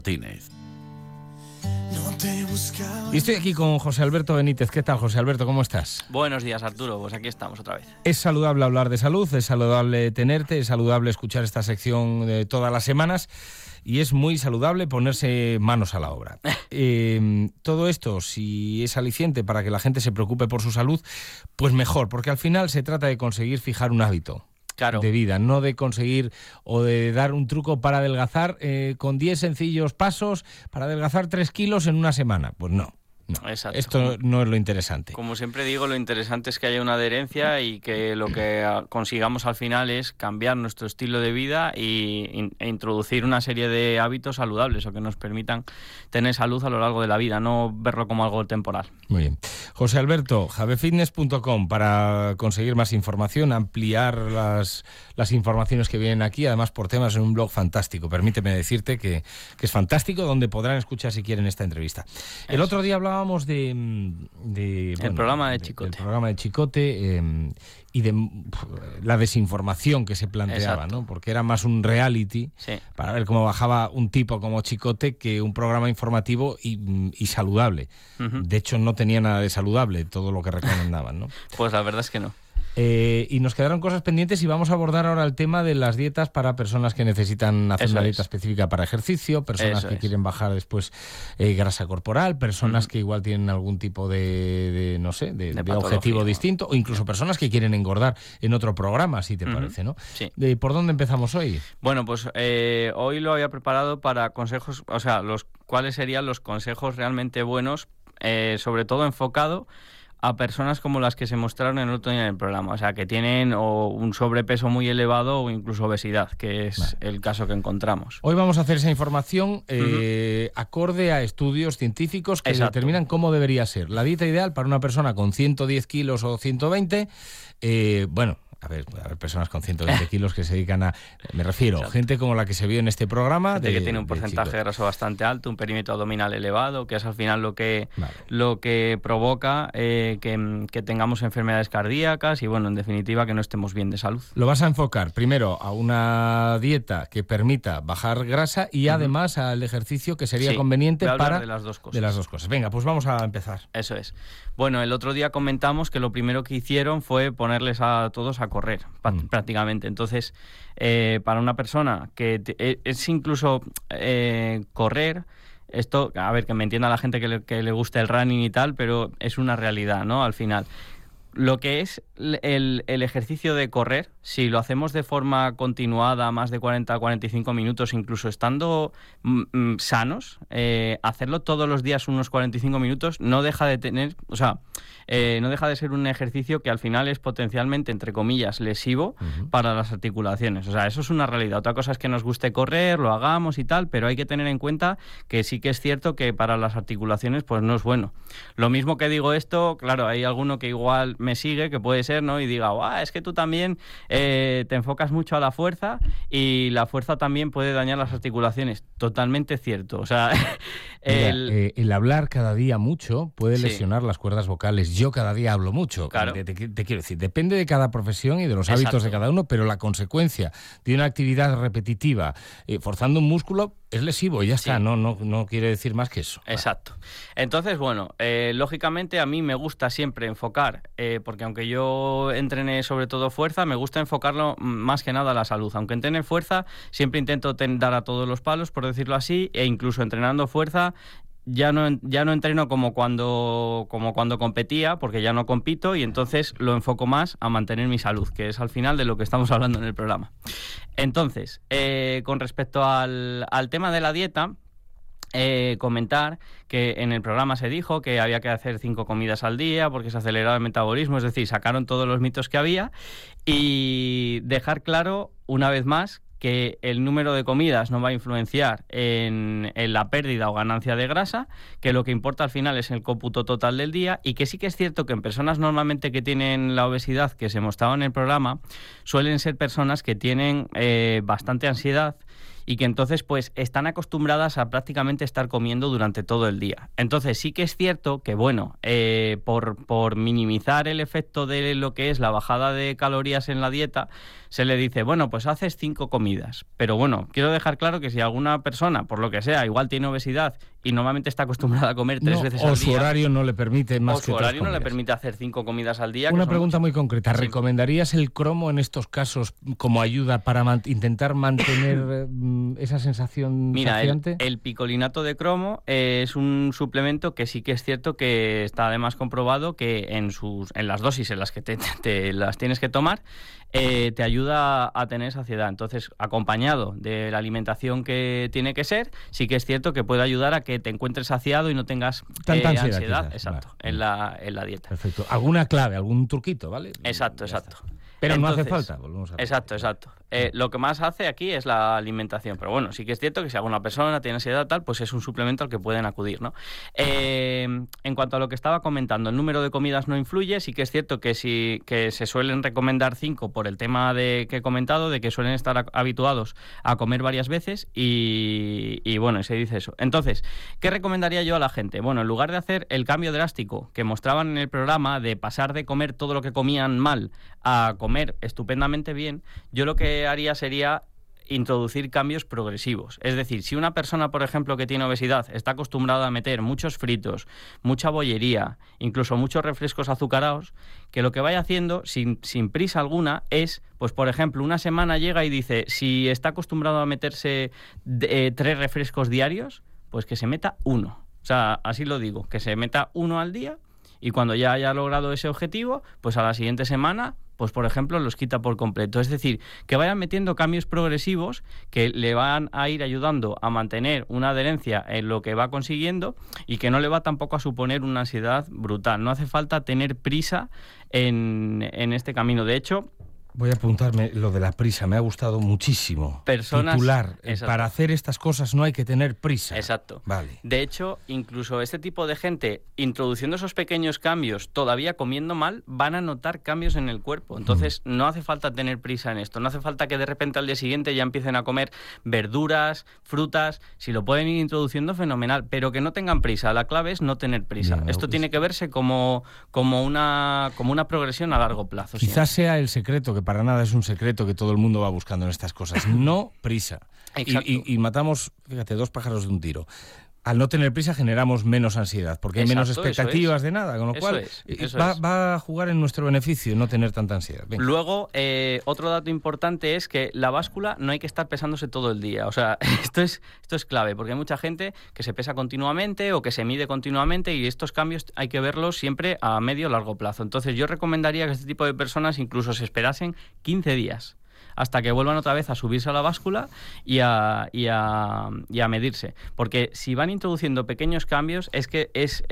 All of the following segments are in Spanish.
Y estoy aquí con José Alberto Benítez. ¿Qué tal, José Alberto? ¿Cómo estás? Buenos días, Arturo. Pues aquí estamos otra vez. Es saludable hablar de salud, es saludable tenerte, es saludable escuchar esta sección de todas las semanas y es muy saludable ponerse manos a la obra. Todo esto, si es aliciente para que la gente se preocupe por su salud, pues mejor, porque al final se trata de conseguir fijar un hábito. Claro. De vida, no de conseguir o de dar un truco para adelgazar con 10 sencillos pasos para adelgazar 3 kilos en una semana. Pues no. Exacto. Esto no es lo interesante. Como siempre digo, lo interesante es que haya una adherencia y que lo que consigamos al final es cambiar nuestro estilo de vida e introducir una serie de hábitos saludables o que nos permitan tener salud a lo largo de la vida, no verlo como algo temporal. Muy bien. José Alberto, javefitness.com para conseguir más información, ampliar las informaciones que vienen aquí, además por temas en un blog fantástico. Permíteme decirte que es fantástico, donde podrán escuchar si quieren esta entrevista. El otro día hablábamos el programa de Chicote. El programa de Chicote y de la desinformación que se planteaba, ¿no? Porque era más un reality para ver cómo bajaba un tipo como Chicote que un programa informativo y saludable. Uh-huh. De hecho, no tenía nada de saludable todo lo que recomendaban, ¿no? Pues la verdad es que no. Y nos quedaron cosas pendientes y vamos a abordar ahora el tema de las dietas para personas que necesitan hacer una dieta específica para ejercicio, personas que quieren bajar después grasa corporal, personas que igual tienen algún tipo de objetivo distinto, o incluso personas que quieren engordar en otro programa, si te parece, ¿no? Sí. ¿Por dónde empezamos hoy? Bueno, pues hoy lo había preparado para consejos, o sea, cuáles serían los consejos realmente buenos, sobre todo enfocado a personas como las que se mostraron en el otro día en el programa, o sea, que tienen un sobrepeso muy elevado o incluso obesidad, que es el caso que encontramos. Hoy vamos a hacer esa información acorde a estudios científicos que determinan cómo debería ser la dieta ideal para una persona con 110 kilos o 120, A ver, personas con 120 kilos que se dedican a... Me refiero, gente como la que se vio en este programa. Gente que tiene un porcentaje graso bastante alto, un perímetro abdominal elevado, que es al final lo que provoca que tengamos enfermedades cardíacas y, bueno, en definitiva, que no estemos bien de salud. Lo vas a enfocar primero a una dieta que permita bajar grasa y además al ejercicio que sería conveniente para... de las dos cosas. De las dos cosas. Venga, pues vamos a empezar. Eso es. Bueno, el otro día comentamos que lo primero que hicieron fue ponerles a todos a correr, prácticamente. Entonces, para una persona que es incluso correr, esto, a ver, que me entienda la gente que le guste el running y tal, pero es una realidad, ¿no? Al final, lo que es el ejercicio de correr, si lo hacemos de forma continuada, más de 40 a 45 minutos, incluso estando sanos, hacerlo todos los días unos 45 minutos no deja de tener, no deja de ser un ejercicio que al final es potencialmente, entre comillas, lesivo para las articulaciones. O sea, eso es una realidad. Otra cosa es que nos guste correr, lo hagamos y tal, pero hay que tener en cuenta que sí que es cierto que para las articulaciones pues no es bueno. Lo mismo que digo esto, claro, hay alguno que igual me sigue, que puede ser, ¿no? Y diga, es que tú también te enfocas mucho a la fuerza y la fuerza también puede dañar las articulaciones. Totalmente cierto. O sea, el hablar cada día mucho puede lesionar las cuerdas vocales. Yo cada día hablo mucho. Claro. Te quiero decir, depende de cada profesión y de los hábitos de cada uno, pero la consecuencia de una actividad repetitiva forzando un músculo es lesivo y ya está, no quiere decir más que eso. Exacto. Entonces, bueno, lógicamente a mí me gusta siempre enfocar, porque aunque yo entrene sobre todo fuerza, me gusta enfocarlo más que nada a la salud. Aunque entrene fuerza, siempre intento dar a todos los palos, por decirlo así, e incluso entrenando fuerza, ya no entreno como cuando competía, porque ya no compito, y entonces lo enfoco más a mantener mi salud, que es al final de lo que estamos hablando en el programa. Entonces, con respecto al tema de la dieta, comentar que en el programa se dijo que había que hacer 5 comidas al día porque se aceleraba el metabolismo, es decir, sacaron todos los mitos que había, y dejar claro una vez más que el número de comidas no va a influenciar en la pérdida o ganancia de grasa, que lo que importa al final es el cómputo total del día, y que sí que es cierto que en personas normalmente que tienen la obesidad que se mostraba en el programa, suelen ser personas que tienen bastante ansiedad y que entonces pues están acostumbradas a prácticamente estar comiendo durante todo el día. Entonces sí que es cierto que, bueno, por minimizar el efecto de lo que es la bajada de calorías en la dieta, se le dice, bueno, pues haces 5 comidas. Pero bueno, quiero dejar claro que si alguna persona, por lo que sea, igual tiene obesidad y normalmente está acostumbrada a comer 3 veces al día. O su horario no le permite más que 3 comidas. O su horario no le permite hacer 5 comidas al día. Una pregunta muy concreta. ¿Recomendarías el cromo en estos casos como ayuda para intentar mantener esa sensación saciante? El picolinato de cromo es un suplemento que sí que es cierto que está además comprobado que en las dosis en las que te las tienes que tomar, te ayuda a tener saciedad. Entonces, acompañado de la alimentación que tiene que ser, sí que es cierto que puede ayudar a que te encuentres saciado y no tengas tanta ansiedad exacto, vale. en la dieta. Perfecto. ¿Alguna clave, algún truquito, vale? Exacto. Pero entonces, no hace falta, volvemos a Exacto. Lo que más hace aquí es la alimentación, pero bueno, sí que es cierto que si alguna persona tiene ansiedad tal, pues es un suplemento al que pueden acudir, ¿no? En cuanto a lo que estaba comentando, el número de comidas no influye, sí que es cierto que se suelen recomendar 5 por el tema que he comentado, de que suelen estar habituados a comer varias veces y bueno, se dice eso. Entonces, ¿qué recomendaría yo a la gente? Bueno, en lugar de hacer el cambio drástico que mostraban en el programa de pasar de comer todo lo que comían mal a comer estupendamente bien, yo lo que haría sería introducir cambios progresivos. Es decir, si una persona, por ejemplo, que tiene obesidad está acostumbrada a meter muchos fritos, mucha bollería, incluso muchos refrescos azucarados, que lo que vaya haciendo sin prisa alguna es, pues por ejemplo, una semana llega y dice, si está acostumbrado a meterse 3 refrescos diarios, pues que se meta 1. O sea, así lo digo, que se meta 1 al día y cuando ya haya logrado ese objetivo, pues a la siguiente semana, pues por ejemplo, los quita por completo. Es decir, que vayan metiendo cambios progresivos que le van a ir ayudando a mantener una adherencia en lo que va consiguiendo y que no le va tampoco a suponer una ansiedad brutal. No hace falta tener prisa en este camino. De hecho, voy a apuntarme lo de la prisa, me ha gustado muchísimo. Titular, para hacer estas cosas no hay que tener prisa. Exacto. Vale. De hecho, incluso este tipo de gente, introduciendo esos pequeños cambios, todavía comiendo mal, van a notar cambios en el cuerpo. Entonces, no hace falta tener prisa en esto. No hace falta que de repente al día siguiente ya empiecen a comer verduras, frutas. Si lo pueden ir introduciendo, fenomenal. Pero que no tengan prisa. La clave es no tener prisa. Bien, esto tiene que verse como una progresión a largo plazo. Quizás sea el secreto, que para nada es un secreto que todo el mundo va buscando en estas cosas. No prisa. Y matamos, fíjate, 2 pájaros de un tiro. Al no tener prisa generamos menos ansiedad, porque hay menos expectativas de nada, con lo cual va a jugar en nuestro beneficio no tener tanta ansiedad. Venga. Luego, otro dato importante es que la báscula no hay que estar pesándose todo el día. O sea, esto es clave, porque hay mucha gente que se pesa continuamente o que se mide continuamente y estos cambios hay que verlos siempre a medio o largo plazo. Entonces yo recomendaría que este tipo de personas incluso se esperasen 15 días. Hasta que vuelvan otra vez a subirse a la báscula y a medirse. Porque si van introduciendo pequeños cambios, es que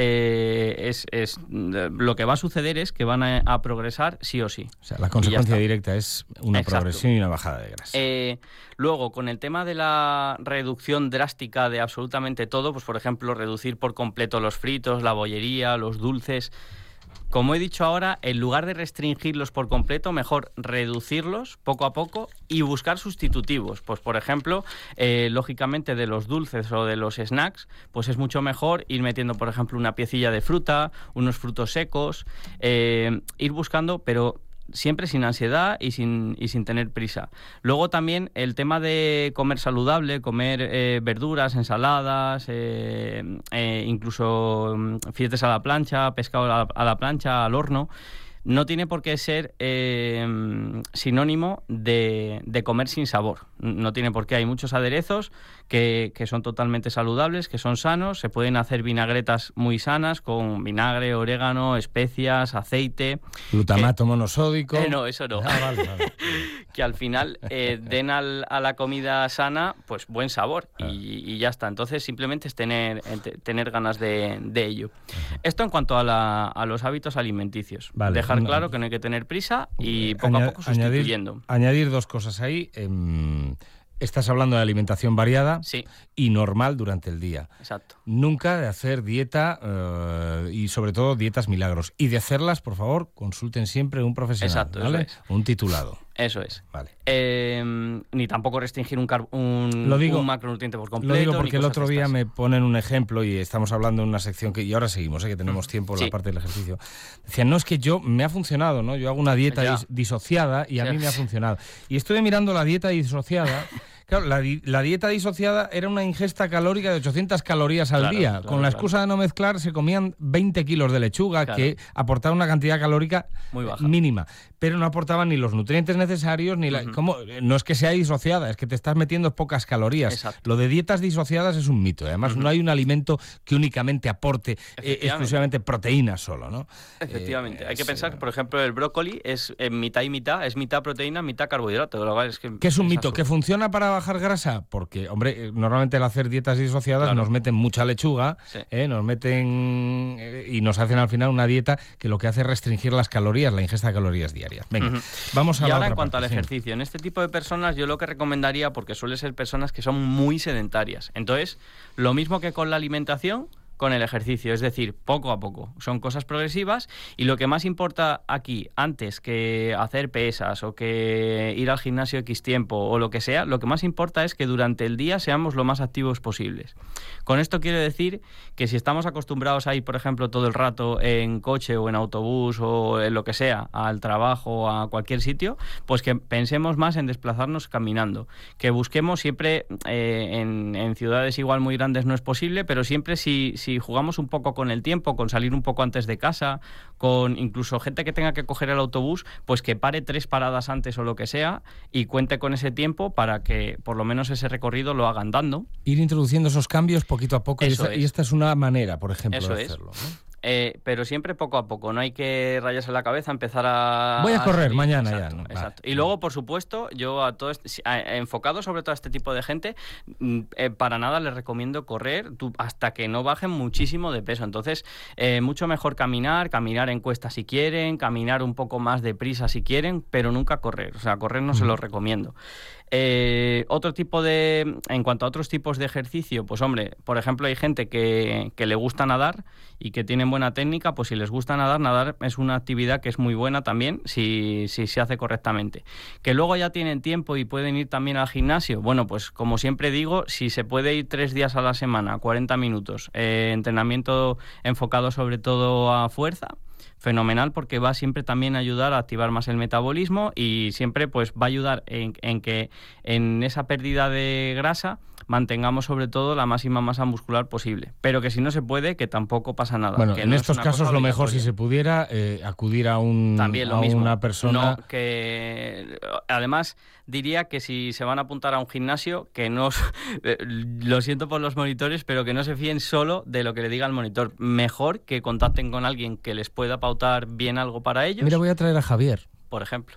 lo que va a suceder es que van a progresar sí o sí. O sea, la consecuencia directa es una progresión y una bajada de grasa. Luego, con el tema de la reducción drástica de absolutamente todo, pues por ejemplo, reducir por completo los fritos, la bollería, los dulces. Como he dicho ahora, en lugar de restringirlos por completo, mejor reducirlos poco a poco y buscar sustitutivos. Pues, por ejemplo, lógicamente de los dulces o de los snacks, pues es mucho mejor ir metiendo, por ejemplo, una piecilla de fruta, unos frutos secos, ir buscando, pero siempre sin ansiedad y sin tener prisa. Luego también el tema de comer saludable, comer verduras, ensaladas, incluso filetes a la plancha, pescado a la plancha, al horno, no tiene por qué ser sinónimo de comer sin sabor. No tiene por qué. Hay muchos aderezos que son totalmente saludables, que son sanos. Se pueden hacer vinagretas muy sanas con vinagre, orégano, especias, aceite. Glutamato monosódico. No, eso no. Vale. Que al final den a la comida sana pues buen sabor y ya está. Entonces simplemente es tener ganas de ello. Esto en cuanto a los hábitos alimenticios. Vale. Dejar claro que no hay que tener prisa y poco a poco sustituyendo. Añadir 2 cosas ahí. Estás hablando de alimentación variada y normal durante el día. Exacto. Nunca de hacer dieta y sobre todo dietas milagros. Y de hacerlas, por favor, consulten siempre un profesional. Exacto, ¿vale? eso es. Un titulado. Eso es. Vale. Ni tampoco restringir un macronutriente por completo. Lo digo porque ni el otro día estas. me ponen un ejemplo y estamos hablando en una sección que... Y ahora seguimos, que tenemos tiempo en la Sí. parte del ejercicio. Decían, no, es que me ha funcionado, ¿no? Yo hago una dieta disociada y a mí me ha funcionado. Y estuve mirando la dieta disociada... Claro, la dieta disociada era una ingesta calórica de 800 calorías al día. Con la excusa de no mezclar, se comían 20 kilos de lechuga, que aportaba una cantidad calórica muy baja, mínima, pero no aportaban ni los nutrientes necesarios, ni no es que sea disociada, es que te estás metiendo pocas calorías. Exacto. Lo de dietas disociadas es un mito. Además, no hay un alimento que únicamente aporte exclusivamente proteínas solo, ¿no? Efectivamente. Hay que pensar que, por ejemplo, el brócoli es mitad y mitad, es mitad proteína, mitad carbohidrato. Lo cual es que ¿qué es un mito? ¿Que funciona para bajar grasa? Porque, hombre, normalmente al hacer dietas disociadas nos meten mucha lechuga, nos meten y nos hacen al final una dieta que lo que hace es restringir las calorías, la ingesta de calorías diarias. Venga, vamos a y la ahora otra en cuanto parte, al ejercicio, en este tipo de personas yo lo que recomendaría, porque suele ser personas que son muy sedentarias, entonces lo mismo que con la alimentación, con el ejercicio, es decir, poco a poco. Son cosas progresivas y lo que más importa aquí, antes que hacer pesas o que ir al gimnasio X tiempo o lo que sea, lo que más importa es que durante el día seamos lo más activos posibles. Con esto quiero decir que si estamos acostumbrados a ir, por ejemplo, todo el rato en coche o en autobús o en lo que sea, al trabajo o a cualquier sitio, pues que pensemos más en desplazarnos caminando. Que busquemos siempre, en ciudades igual muy grandes no es posible, pero siempre si jugamos un poco con el tiempo, con salir un poco antes de casa, con incluso gente que tenga que coger el autobús, pues que pare 3 paradas antes o lo que sea y cuente con ese tiempo para que por lo menos ese recorrido lo haga andando. Ir introduciendo esos cambios poquito a poco y esta es una manera, por ejemplo, de hacerlo, ¿no? Pero siempre poco a poco, no hay que rayarse la cabeza, empezar a... Voy a correr salir mañana. Exacto, ya. ¿No? Exacto. Vale. Y luego, por supuesto, yo enfocado sobre todo a este tipo de gente, para nada les recomiendo correr hasta que no bajen muchísimo de peso. Entonces, mucho mejor caminar en cuesta si quieren, caminar un poco más deprisa si quieren, pero nunca correr. O sea, correr no se lo recomiendo. En cuanto a otros tipos de ejercicio, pues hombre, por ejemplo, hay gente que le gusta nadar y que tienen buena técnica, pues si les gusta nadar es una actividad que es muy buena también si se hace correctamente. Que luego ya tienen tiempo y pueden ir también al gimnasio, bueno, pues como siempre digo, si se puede ir 3 días a la semana, 40 minutos, entrenamiento enfocado sobre todo a fuerza, fenomenal, porque va siempre también a ayudar a activar más el metabolismo y siempre pues va a ayudar en que en esa pérdida de grasa mantengamos sobre todo la máxima masa muscular posible, pero que si no se puede, que tampoco pasa nada. Bueno, que en no estos casos lo mejor, si se pudiera, acudir a una persona... No, que además diría que si se van a apuntar a un gimnasio, que no, lo siento por los monitores, pero que no se fíen solo de lo que le diga el monitor. Mejor que contacten con alguien que les pueda pautar bien algo para ellos. Mira, voy a traer a Javier. Por ejemplo.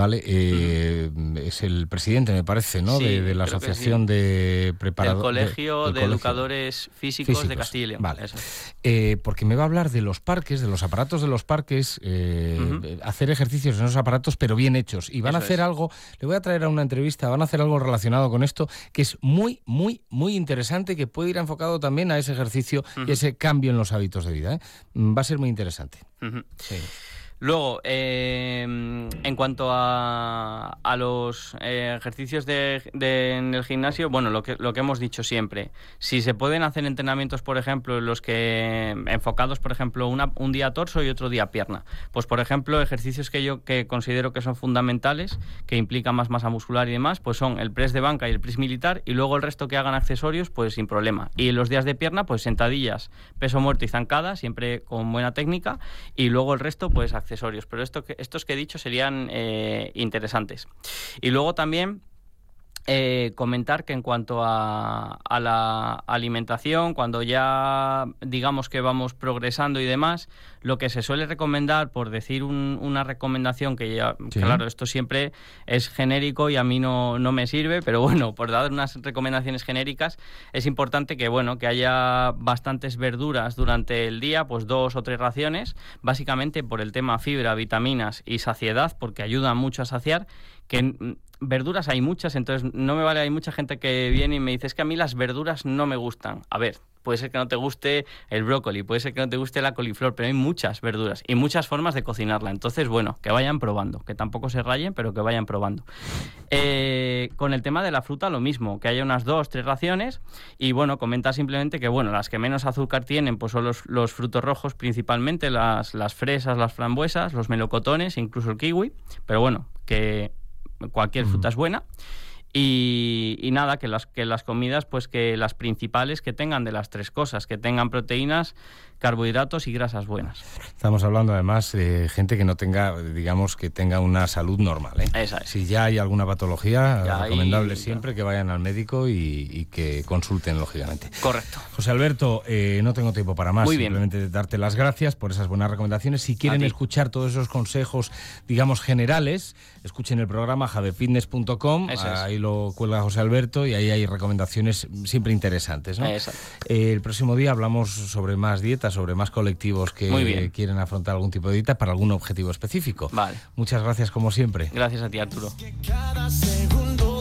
Es el presidente, me parece, ¿no? Sí, de la Asociación de Preparadores... Del Colegio de Educadores Físicos de Castilla y León. Vale. Porque me va a hablar de los parques, de los aparatos de los parques, hacer ejercicios en esos aparatos, pero bien hechos. Y van a hacer algo, le voy a traer a una entrevista, van a hacer algo relacionado con esto, que es muy, muy, muy interesante, que puede ir enfocado también a ese ejercicio y ese cambio en los hábitos de vida. Va a ser muy interesante. Sí. Luego, en cuanto a los ejercicios en el gimnasio, bueno, lo que hemos dicho siempre, si se pueden hacer entrenamientos, por ejemplo, los que enfocados, por ejemplo, un día torso y otro día pierna, pues por ejemplo, ejercicios que considero que son fundamentales, que implican más masa muscular y demás, pues son el press de banca y el press militar, y luego el resto que hagan accesorios, pues sin problema. Y los días de pierna, pues sentadillas, peso muerto y zancada, siempre con buena técnica, y luego el resto, pues accesorios. Pero estos que he dicho serían interesantes. Y luego también comentar que en cuanto a la alimentación, cuando ya digamos que vamos progresando y demás, lo que se suele recomendar, por decir una recomendación que ya, sí, claro, esto siempre es genérico y a mí no me sirve, pero bueno, por dar unas recomendaciones genéricas, es importante que haya bastantes verduras durante el día, pues 2 o 3 raciones, básicamente por el tema fibra, vitaminas y saciedad, porque ayuda mucho a saciar, que verduras hay muchas, entonces no me vale, hay mucha gente que viene y me dice, es que a mí las verduras no me gustan. A ver, puede ser que no te guste el brócoli, puede ser que no te guste la coliflor, pero hay muchas verduras y muchas formas de cocinarla. Entonces, bueno, que vayan probando, que tampoco se rayen, pero que vayan probando. Con el tema de la fruta, lo mismo, que haya unas 2-3 raciones. Y bueno, comenta simplemente que bueno, las que menos azúcar tienen pues son los frutos rojos, principalmente las fresas, las frambuesas, los melocotones, incluso el kiwi. Pero bueno, que cualquier fruta es buena. Y nada, que las comidas, pues que las principales que tengan de las 3 cosas, que tengan proteínas, carbohidratos y grasas buenas. Estamos hablando además de gente que no tenga, digamos, que tenga una salud normal, ¿eh? Esa es. Si ya hay alguna patología, recomendable siempre que vayan al médico y que consulten, lógicamente. Correcto. José Alberto, no tengo tiempo para más. Muy bien. Simplemente darte las gracias por esas buenas recomendaciones. Si quieren escuchar todos esos consejos, digamos, generales, escuchen el programa javefitness.com. Ahí lo cuelga José Alberto y ahí hay recomendaciones siempre interesantes, ¿no? Exacto. El próximo día hablamos sobre más dietas, sobre más colectivos que quieren afrontar algún tipo de dieta para algún objetivo específico. Vale. Muchas gracias como siempre. Gracias a ti, Arturo.